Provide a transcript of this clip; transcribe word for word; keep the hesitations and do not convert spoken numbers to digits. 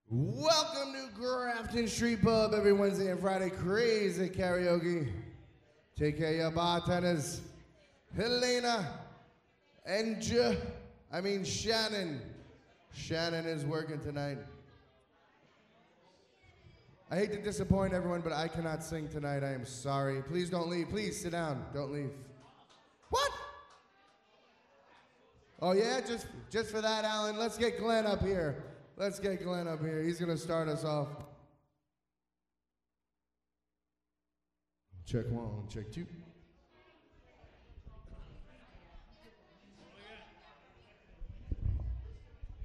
Welcome to Grafton Street Pub every Wednesday and Friday. Crazy karaoke. Take care of your bartenders, Helena and J. I mean Shannon. Shannon is working tonight. I hate to disappoint everyone, but I cannot sing tonight. I am sorry. Please don't leave. Please sit down. Don't leave. What? Oh yeah, just just for that, Alan. Let's get Glenn up here. Let's get Glenn up here. He's gonna start us off. Check one, check two.